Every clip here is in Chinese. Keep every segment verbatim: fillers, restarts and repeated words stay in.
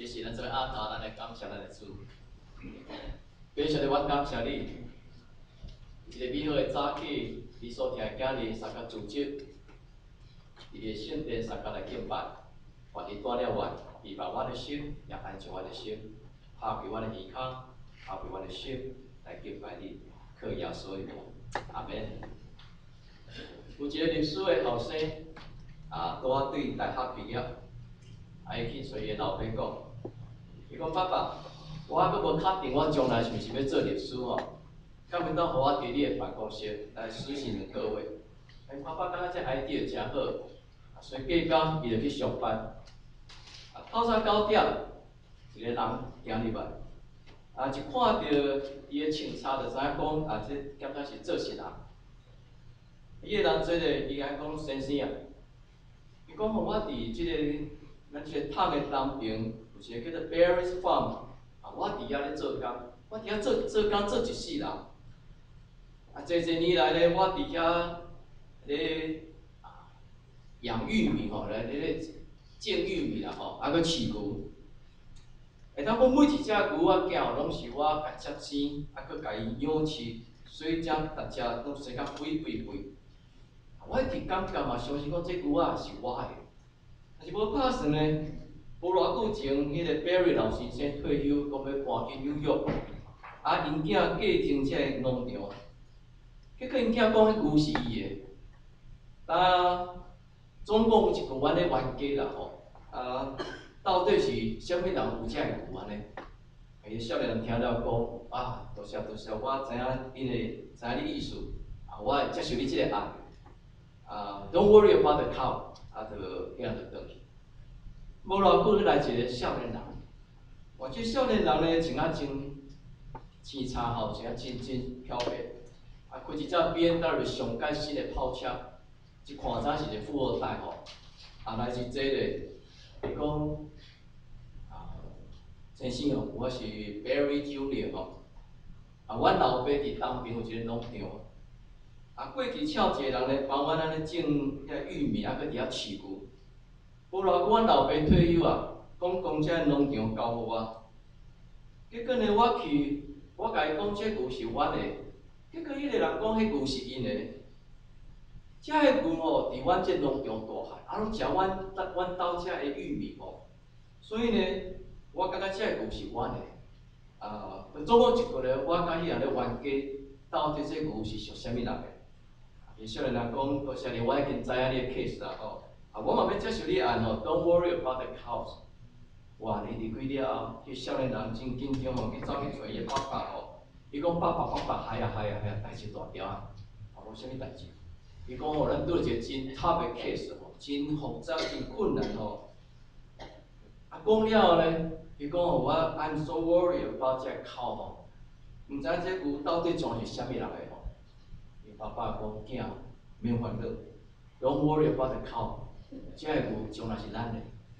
这是咱做阿头，咱来感谢咱的主。非常的，我感谢你，一个美好的早起，你所听的囝儿三甲组织，伊个圣殿三甲来敬拜，愿你带了我，明白我的心，也安静我的心，拍开我的耳孔，拍开我的心，来敬拜你，靠耶稣的名，阿门。有一个历史的后生，啊，拄啊对大学毕业，啊，伊去找伊老爸讲，伊讲爸爸，我还阁无确定我将来是毋是要做律师吼，敢袂当互我伫你的办公室来实习两个月？哎，爸爸感觉这 idea 真好，啊，所以隔工伊就去上班，啊，透早九点，一个人行入来，啊，一看到伊的穿插就知影讲，啊，这检查是做实人。伊个人做咧，伊甲讲先生啊，伊讲吼，我伫即个咱即个桶的东边有一个叫做 Barry's Farm， 啊，我伫遐咧做工，我伫遐做做工做一世人，啊，这些年来咧，我伫遐咧养玉米吼，来咧咧种玉米啦吼，啊，搁饲牛，会当讲每一只牛仔囝拢是我甲接生，啊，搁甲伊养饲，水只逐只拢生甲肥肥肥。我一直感觉嘛，相信讲这牛仔是我的，但是无拍算呢。无偌久前，迄个 Barry 老先生退休，讲要搬去纽约，啊，因囝继承这个农场，结果因囝讲迄牛是伊的，啊，总共有一句安尼冤家啦吼，啊，到底是啥物人有这个牛安尼？伊少年人听了讲，啊，多谢多谢，我知影恁的知影你意思，啊，我会接受你这个爱。啊 ，Don't worry about the cow， 啊，就遐就转去。无偌久，来一个少年人，哇，这少年人呢，穿啊真青茶后，穿啊真真漂亮，啊，开一只 B M W 上界新的跑车，一看早是一个富二代吼，啊，来是这个，伊讲，啊，先生哦，我是 Barry Junior 吼，啊，阮老爸伫东边有一个农场。啊，过去俏一个人咧，帮阮安尼种遐玉米，啊，搁伫遐饲牛。无偌久，阮老爸退休啊，讲讲这农场交互我。结果呢，我去，我甲伊讲，这牛是阮的。结果迄个人讲，迄牛是因的。遮个牛吼，伫阮这农场大汉，啊，拢食阮阮兜遮的玉米吼。所以呢，我感觉遮个牛是阮的。啊，总共一句咧，我甲迄人咧冤家，到底这牛是属啥物人的？伊少年人讲，多谢你，我已经知影你的 case 啦吼。啊，我嘛要接受你案吼 ，Don't worry about the cows。哇，你离开了后，迄少年人真紧张吼，去走去找伊的爸爸吼。伊讲爸爸爸爸，嗨啊嗨啊嗨啊，代志大条啊，啊无啥物代志。伊讲吼，咱拄着一个真 tough 的 case 吼，真复杂、真困难吼。啊，讲了后呢，伊讲吼，我 I'm so worried about 这 cow 吼，毋知这牛到底装是啥物人的吼。爸爸讲囝，免烦恼 ，Don't worry about the cow， 这个牛将来是咱的。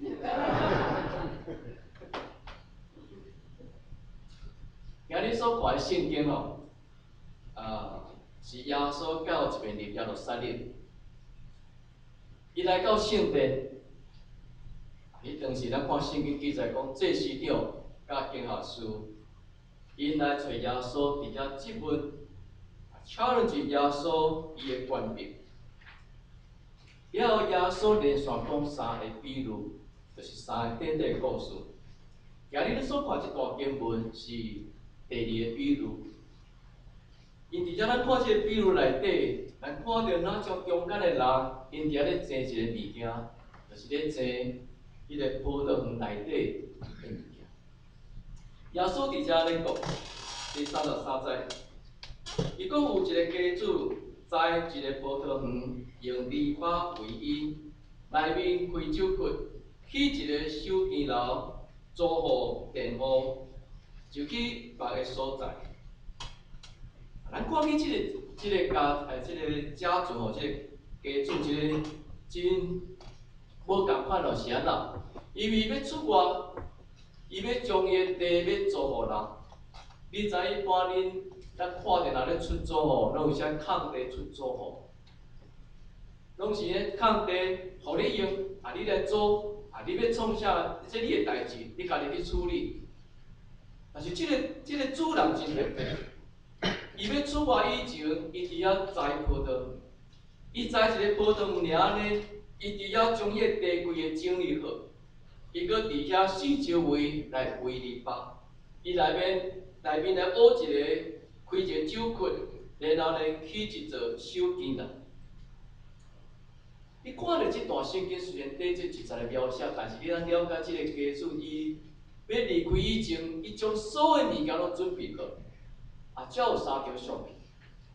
今日所看的圣经吼，啊，是耶稣到一边入耶路撒冷，伊来到圣殿，迄当时咱看圣经记载讲，祭司长甲经学士，因来找耶稣伫遐质问。challenge 耶稣伊的权柄，了后耶稣连续讲三个比喻，就是三个短短的故事。今日你所看这段经文是第二个比喻，因伫遮咱看这个比喻内底，咱看到哪种中间的人，因伫遐咧争一个物件，就是咧争迄个葡萄园内底的物件。耶稣伫遮咧讲第三十三节。伊讲有一个家主栽一个葡萄园，用篱笆围因，内面开酒窟，起一个收田楼，租互佃户，就去别个所在。咱看起即、这个、即、这个家，诶，即、这个家族吼，即、这个家主，即、这个真无共款咯，是安怎？因为要出外，伊要将伊的地要租互人。你知一般恁？咱看着人咧出租吼，拢有啥空地出租吼？ 拢是咧空地，互你用，啊，你来做，啊，你要创啥，这你的代志，你家己去处理。但是即、这个即、这个主人真特别，伊要出外以前，伊伫遐栽葡萄园，伊栽一个葡萄园尔呢，伊伫遐将迄个地规个整理好，伊搁伫遐四周围来围篱笆，伊内面内面来挖一个，开一个酒窟，然后呢起一座手机啦。你看着即段圣经，虽然短这一节的描写，但是你通了解即个家主伊要离开以前，伊将所有物件拢准备好，啊，才有三条橡皮。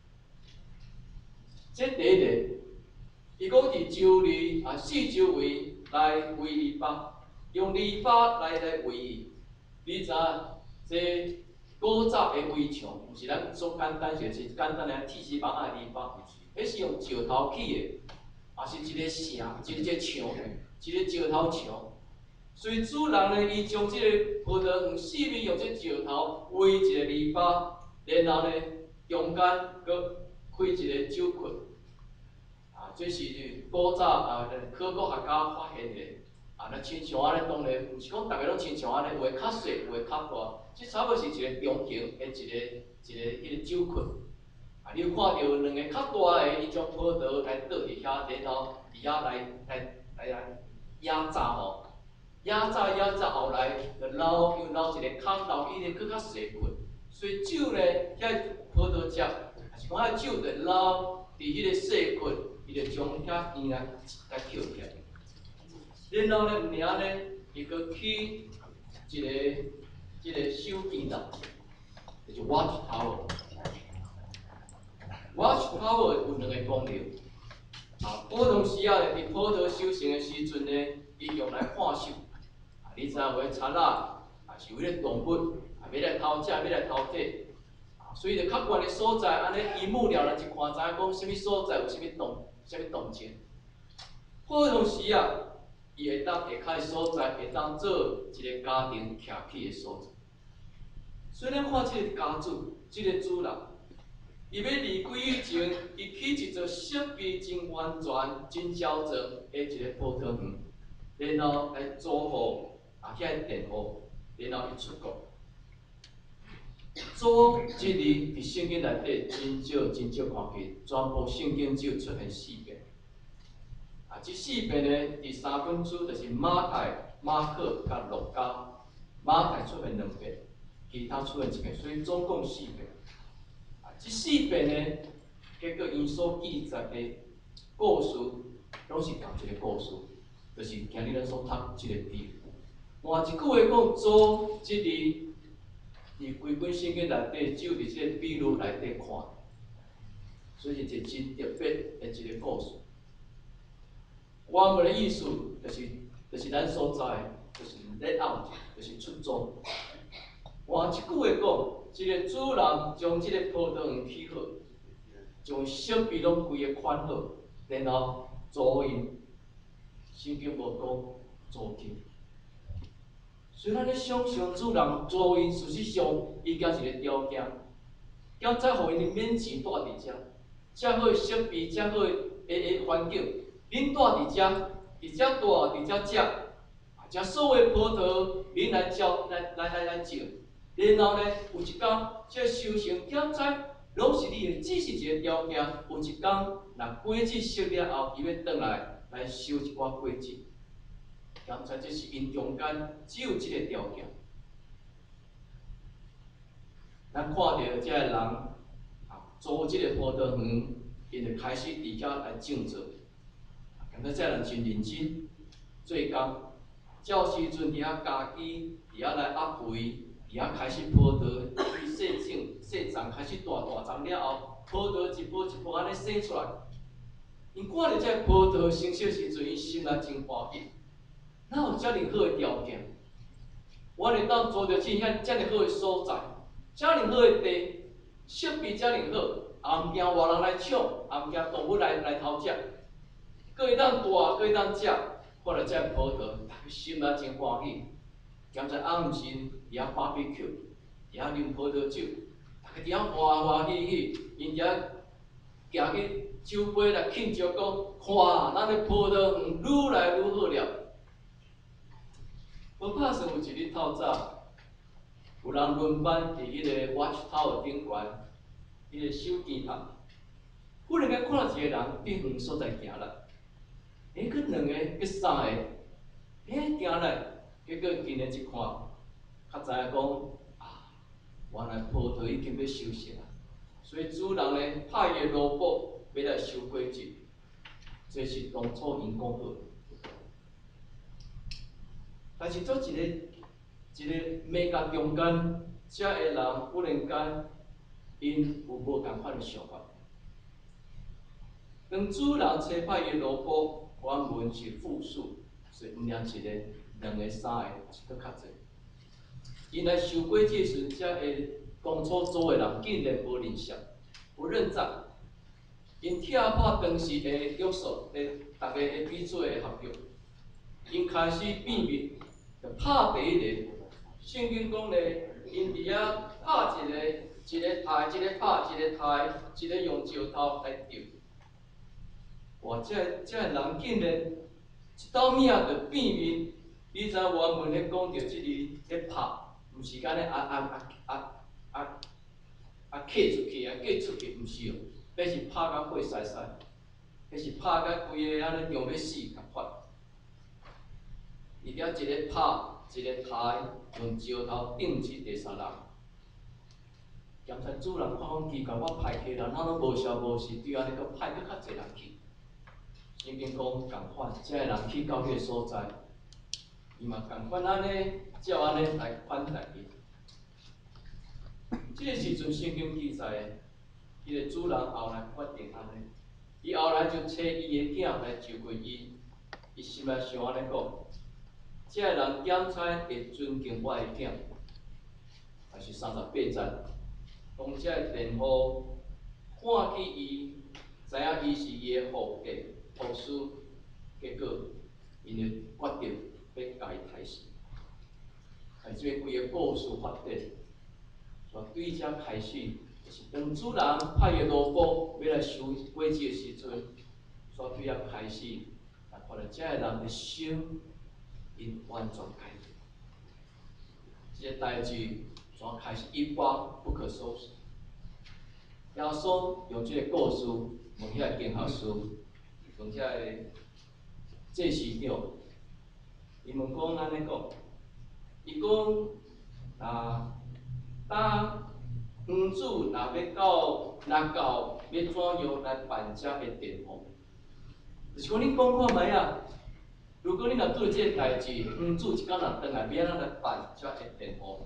这第一个，伊讲伫周围啊四周围来围篱笆，用篱笆来来围伊。你知影这古早的围墙，毋是咱所简单就是简单的铁丝网啊篱笆，迄是用石头起的。也是一个城，一个墙，一个石头墙。所以主人呢，伊将即个葡萄园四面用这石头围一个篱笆，然后呢，中间搁开一个酒窟。啊，这是古早啊，考古学家发现的。啊，那亲像安尼，当然毋是讲逐个拢亲像安尼，有诶较细，有诶较大。即差不多是一个中型诶一个一个迄个酒窟。啊，你有看到两个较大的，伊将葡萄来倒伫遐，然后伫遐来来来来压榨吼，压榨压榨后来，就留又留一个空，留伊个搁较细窟，所以酒呢，遐葡萄汁，还是讲遐酒就留伫迄个细窟，伊就将遐圆来来扣起来。然后呢，毋尔呢，伊搁起一个一个手机啦，就是 watch tower。Watch tower 有两个功能，啊，普通时啊，伫葡萄收成的时阵呢，伊用来看守。啊，你知影有诶贼仔，啊是有迄个动物，啊要来偷食，要来偷摕，啊，所以着较悬的所在，安尼一目了然一看，知影讲啥物所在有啥物动，啥物动静。普通时啊，伊会当下骹的所在，会当做一个家庭徛起的所在。所以咱看即个家主，即、这个主人。伊要离开以前，伊起一座设备真完全、真标准的一个葡萄园，然后来租户啊遐电户，然后伊出国。租即字伫圣经内底真少真少看见，全部圣经只有出现四遍。啊，即四遍呢，第三本书就是马太、马可甲路加，马太出现两遍，其他出现一遍，所以总共四遍。即四遍呢，结果因所记载的故事，拢是同一个故事，就是今日咱所读即个比。换一句话讲，做即个伫规本圣经内底，只有伫即个比喻内底看，所以是一个真特别的一个故事。原文的意思就是，就是咱所知的，就是 let out， 就是出租。换一句话讲，即个主人将即个葡萄园起好，将设备拢规个款好，然后租因。圣经无讲租金。所以咱咧想象主人租因，事实上伊加一个条件，要再互因免钱住伫遮，遮好设备，遮好诶诶环境，恁住伫遮，伫遮住，伫遮食，啊，遮所有葡萄恁来招，来来来来种。然后呢，有一天，这收成减灾，拢是你的，只是一个条件。有一天，若果子熟了后，伊要转来来收一寡果子。减灾这是因中间只有这个条件。咱看到这个人啊，租这个葡萄园，因就开始伫遐来种植。感觉这人真认真，做工。照时阵伫遐家己，伫遐来压肥。伫遐开始葡萄开始细种、细长，开始大大长了后，葡萄一波一波安尼生出来。因看到这葡萄成熟时阵，伊心内真欢喜。哪有遮尔好的条件？我会当做着这遐遮尔好的所在，遮尔好的地，设备遮尔好，也毋惊外人来抢，也毋惊动物来来偷食，搁会当大，搁会当食，看到这葡萄，心内真欢喜。兼在暗时，伫遐打比球，伫遐啉葡萄酒，大家伫遐欢欢喜喜，因遐行去酒杯来庆祝，讲看咱的葡萄园愈来愈好了。无拍算有一日透早，有人轮班伫迄个 watch tower 顶悬，迄个守天塔，忽然间看到一个人伫远所在行来，诶，佮两个，佮三个，诶，行来，结果今日一看，较知影讲啊，原来葡萄已经要收成啦。所以主人呢派个萝卜要来收果子，这是当初因讲好的。但是做一个一个美甲中间，遮个人忽然间因有无共款的想法。当主人找派个萝卜，原文是复数，所以毋念一个、两个、三个，还是搁较济。因来收果子时，遮个当初做个人竟然无认识，不认账。因拆破当时的约束，诶，大家会彼此的合约。因开始变面，就拍第一个。圣经讲咧，因伫遐拍一个，一个抬，一个拍，一个抬，一个用石头来丢。哇！这这人竟然一到命就变面。你知原文咧讲到即个咧拍，毋是干咧啊啊啊啊啊啊刻出去啊，割出去，毋是哦。迄是拍甲火晒晒，迄是拍甲规个安尼中要死共款。伊遐一个拍，一个抬，用石头顶起第三人。检察主人看讲奇怪，我派客人，哪拢无消无息，对安尼阁派搁较侪人去。圣经讲共款，遮个人去到迄个所在，伊嘛共款安尼，照安尼来款待伊。即个时阵，圣经记载。伊个主人后来决定安尼，伊后来就找伊个囝来就过伊，伊心内想安尼讲：，这个人检差会尊敬我个囝，还是三十八节，当这个佃户看见伊，知影伊是伊个后继后嗣，结果因就决定要甲伊杀死。但即个规个故事发展，从对遮开始。是当主人派个萝卜要来收果子的时阵，煞对遐开始，啊，看到遮个人的心，因完全改变。这个代志怎开始一发不可收拾。耶稣用这个故事问遐个经学师，用遮个祭司长，伊问讲安尼讲，伊讲啊，当。园主若要到，若到要怎样来办遮个佃户？就是讲，你讲看卖啊。如果你若做即个代志，园主一工若转来，要安怎来办遮个佃户？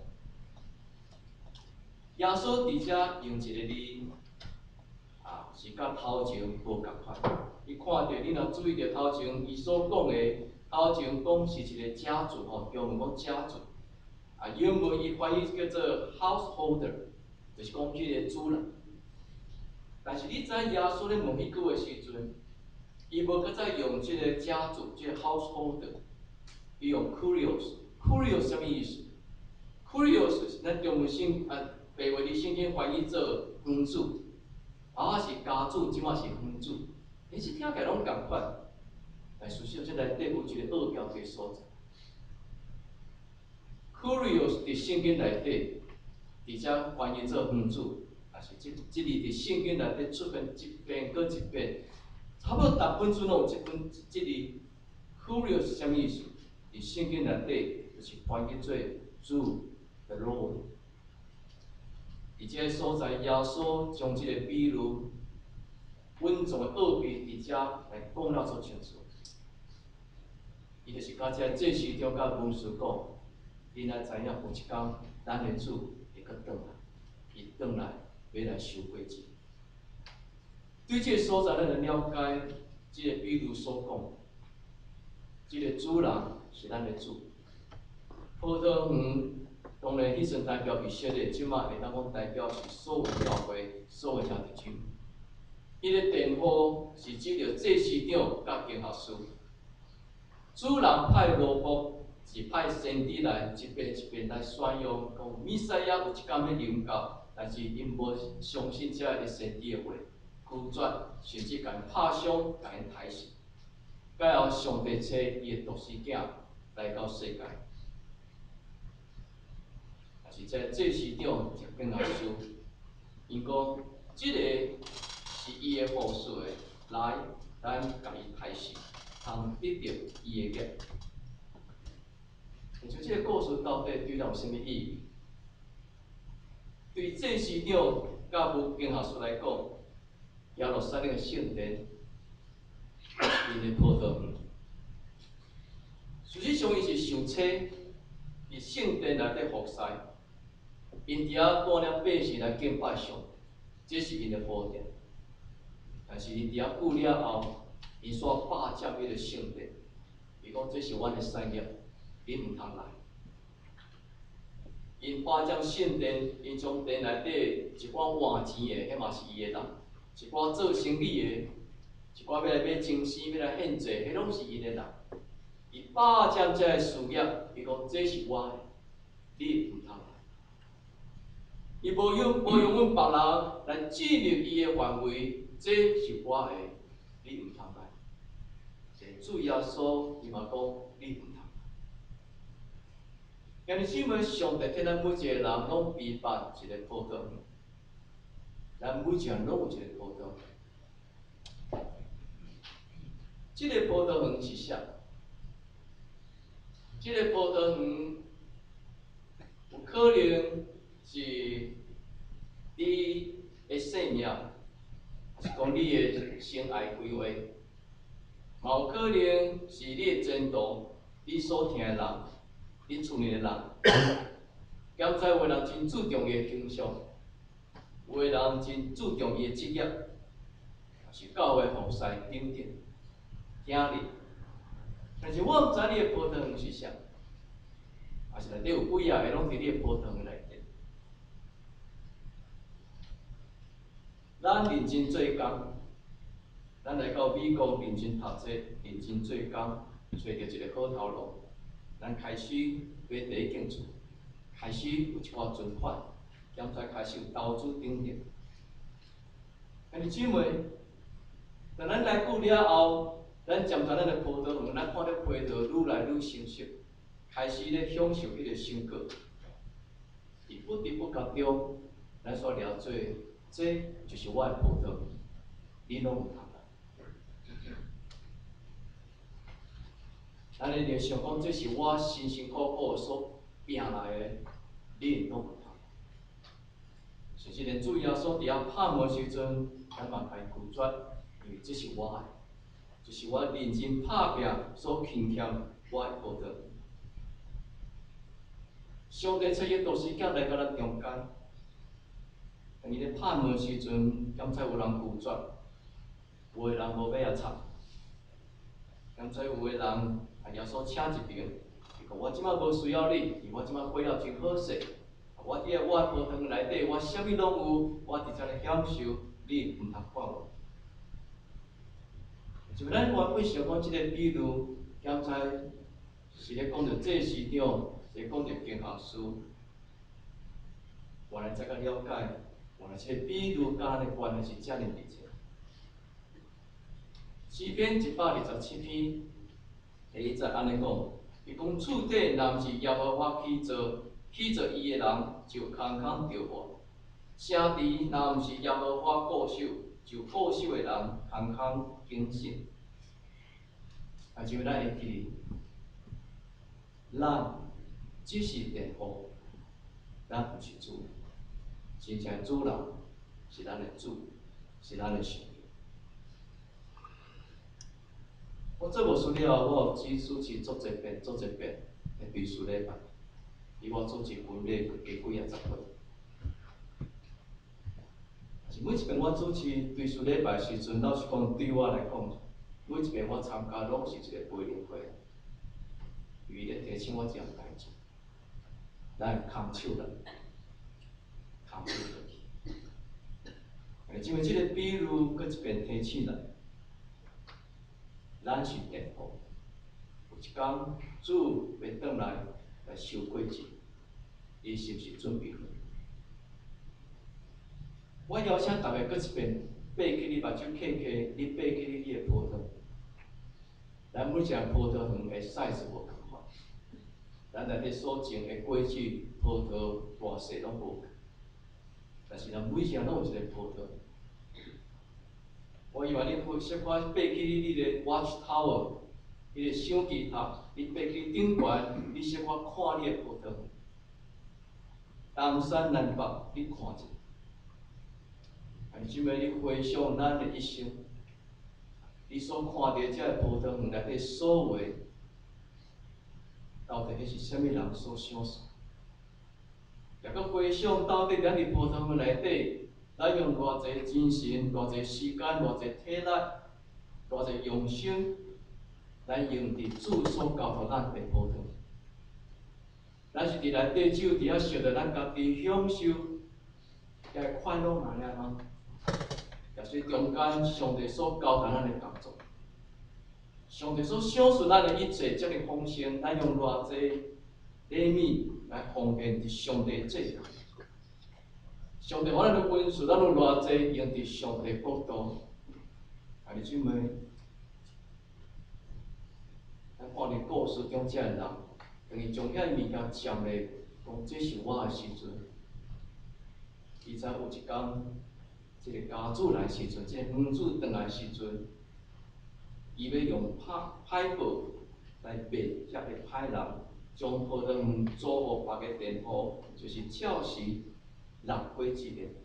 耶稣伫遮用一个字，啊，是甲头前无共款。伊看到你若注意到头前伊所讲的，头前讲是一个家族吼，中文讲家族。啊，原文伊翻译叫做 householder。就是讲迄个主人，但是你知耶稣咧问迄句的时阵，伊无搁再用即个家族，即个 householder， 伊用 curious。curious 什么意思 ？curious 咱中文圣啊，白话伫圣经翻译做园主，啊是家主，即马是园主，你是听起来拢共款，但事实上这内底有一个奥妙的所在。curious 伫圣经内底。伫遮翻译做园主，也是即即字伫圣经内底出现一遍搁一遍，差不多大本书拢有即本即字。curious 什么意思？伫圣经内底就是翻译做主 the Lord。伫即个所在，耶稣将即个比喻稳重的奥秘伫遮来讲了所清楚。伊就是甲遮祭司长甲文士讲，因来知影有一天咱的主。佮转来，伊转来要来收果子。对这个所在，咱来了解这个比喻所讲，这个主人是咱的主。葡萄园当然迄阵代表以色列，即马会当讲代表是所有教会、所有兄弟姊妹。伊个佃户是指着祭司长甲经学师，主人派萝卜。是派先知来一遍一遍来宣扬，讲弥赛亚有一天要临到，但是因无相信遮个先知的话， 拒绝，甚至甲因拍伤、甲因杀死。介后，上帝找伊的独生囝来到世界，也是在这时长一更老师，因讲即个是伊的后事的，来咱甲伊杀死，通得到伊的业。就这个故事到底对咱有甚物意义？对这时长甲无经学师来讲，耶路撒冷的圣殿，因的葡萄园。事实上，伊是受车伫圣殿内底服侍，因伫遐带领百姓来敬拜上，这是因的铺垫。但是因伫遐久了后，因煞霸占迄个圣殿，伊讲这是阮的产业，你毋通来。因霸占圣殿，因将殿内底一寡换钱的，迄嘛是伊的人；一寡做生意的，一寡要来买精生、要来献祭，迄拢是伊的人。伊霸占这个事业，伊讲这是我的，你毋通来。伊无用无用阮别人来进入伊的范围，这是我的，你毋通来。主耶稣伊嘛讲，你毋通来。今日姊妹，上帝替咱每一个人拢备办一个葡萄园，咱每一个人拢有一个葡萄园。这个葡萄园是啥？这个葡萄园有可能是你的生命，还是讲你的生涯规划，嘛有可能是你的前途，你所听的人，你厝里的人。兼在有的人真注重伊的形象，有的人真注重伊的职业，是教会服侍等等，听你。但是我毋知你的葡萄园是啥，还是内底有几啊个拢伫你的葡萄园内底。咱认真做工，咱来到美国认真读册，认真做工，找到一个好头路，咱开始买第一间厝，开始有一寡存款，兼再开始有投资等等。兄弟姊妹，当咱来久了后，咱渐渐咱的葡萄园，咱看到葡萄愈来愈成熟，开始咧享受迄个收果。伫不知不觉中，咱所了解，这就是我的葡萄园，你拢毋通来。咱一定想讲，这是我辛辛苦苦所拼来的，你拢毋通。甚至连主耶稣伫遐拍门时阵，咱嘛该拒绝，因为这是我的。就是我认真打拼所勤俭我的葡萄园。上帝找伊独生囝来到咱中间，当伊咧拍门时阵，敢知有人拒绝，有的人无要来插，敢知有的人啊耶稣请一边，伊讲我即摆无需要你，因为我即摆过了真好势，我伫个我的葡萄园内底，我啥物拢有，我伫遮咧享受，你毋通管我。就咱原本想讲即个比喻，检知是咧讲着这时长，是咧讲着经学师。原来才甲了解，原来即个比喻甲咱的关系是遮尔密切。诗篇一百二十七篇第一节安尼讲，伊讲厝底若毋是耶和华去做，去做伊的人就空空着活；城池若毋是耶和华固守，就固守的人空空警醒。啊，就咱会记，咱只是电话，咱毋是主，真正主人是咱的主，是咱的上帝。我做牧师了后，我有只主持做一遍、做一遍的对事礼拜，伊我主持婚礼加几啊十岁。是每一遍我主持对事礼拜时阵，老实讲，对我来讲，每一遍我参加拢是一个培灵会，因为咧提醒我一样代志，咱空手来，空手落去。因为即个比喻搁一遍提醒咱，咱是电报，有一天主要转来来收过节，你是毋是准备好？我邀请大家搁一遍爬起你目睭刻刻，你爬起你的葡萄。咱每一个葡萄园的 size 无共款，咱内底所种的果子、葡萄大细拢无，但是咱每一个拢有一个葡萄。我希望你小可爬起你个 watch tower， 你个相机塔，你爬起顶悬，你小可看你的葡萄。东山南北，你看者。兄姊妹，你回想咱的一生，你所看到这个葡萄园内底所有，到底迄是啥物人所享受？也搁回想到底咱伫葡萄园内底，咱用偌济精神、偌济时间、偌济体力、偌济用心，咱用伫主所交互咱的葡萄。咱是伫内底只有伫遐想着咱家己享受遐快乐嘛尔吗？也是中间上帝所交代咱的工作，上帝所赏赐咱的一切，遮尔丰盛，咱用偌济礼物来奉献伫上帝祭坛。上帝给咱的恩赐，咱有偌济用伫上帝的国度。啊，弟兄们，咱看伫故事中遮个人，等于将遐物件占咧，讲这是我的时阵，伊知有一天。这个家主来时阵，这个园主转来时阵，伊要用歹歹报来灭遐个歹人，将葡萄园租互别个佃户，就是照实人过之日。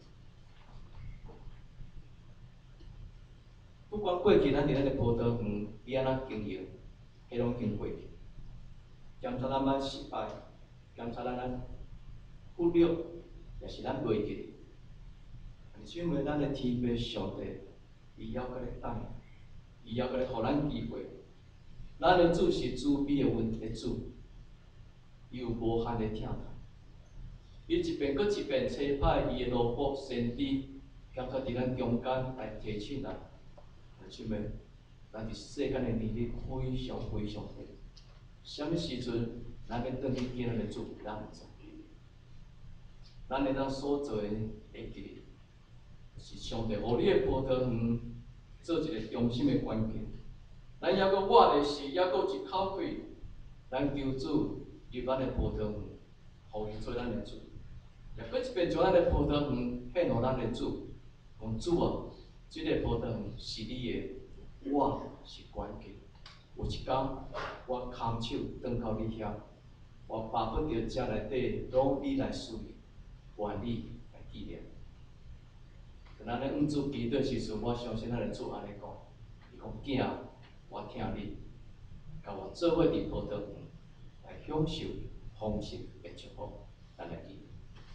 不管过去咱伫咱个葡萄园，伊安怎经营，迄拢经过去。检查咱咱失败，检查咱咱忽略，也是咱袂记。因为咱的天父上帝，伊还搁咧等，伊还搁咧互咱机会。咱的主是慈悲的恩的主，伊有无限的疼痛。伊一遍搁一遍差派伊的罗卜先知，检查伫咱中间来提醒咱。因为咱伫世间的年日非常非常短，什么时阵咱要转去见咱的主，咱毋知。咱会当所做的会记。是上帝互你的葡萄园做一个中心的关键。咱还阁活的是，还阁一口气，咱求主入咱的葡萄园，互伊做咱的主。也阁一遍将咱的葡萄园献互咱的主，讲主啊，这个葡萄园是你的，我是关键。有一天，我空手转到你遐，我巴不得遮内底拢你来使用，愿你来纪念。咱咧恩主祈祷时阵，我相信咱的主安尼讲，伊讲囝，我听你，甲我做伙伫葡萄园来享受丰盛的祝福，咱来记。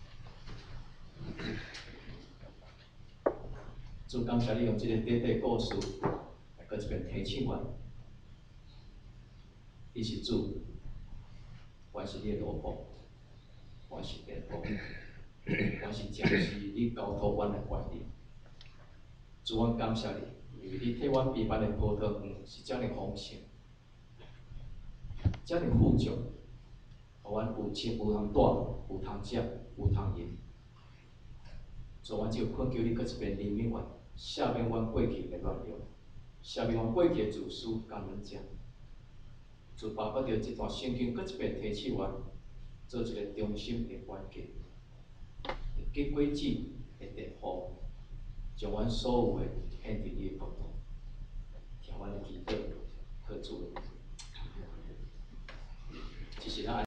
主感谢你用这个短短故事来搁一遍提醒我，你是主，我是你的罗卜，我是佃户，我是暂时你交托阮来管理。主，阮感谢你，因为你替阮备办的葡萄园是遮尔丰盛，遮尔富足，互阮有吃有通住，有通食，有通饮。主，阮只有恳求你，搁一遍怜悯阮，赦免阮过去的乱流，赦免阮过去的自私甲软弱。主，巴不得这段圣经搁一遍提醒阮，做一个忠心的关键，结果子的佃户。将阮所有的献伫你的国度，听阮的祈祷，靠主的名，这是咱。